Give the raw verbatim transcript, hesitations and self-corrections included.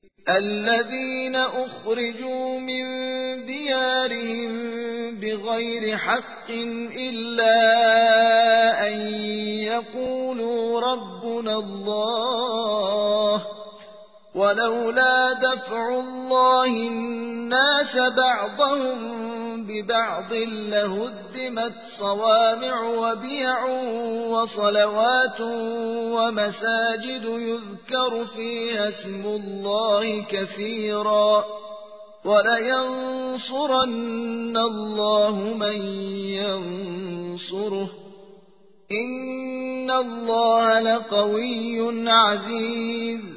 الذين أخرجوا من ديارهم بغير حق إلا أن يقولوا ربنا الله ولولا دفع الله الناس بعضهم ببعض لهدمت صوامع وبيع وصلوات ومساجد يذكر فيها اسم الله كثيرا ولينصرن الله من ينصره إن الله لقوي عزيز.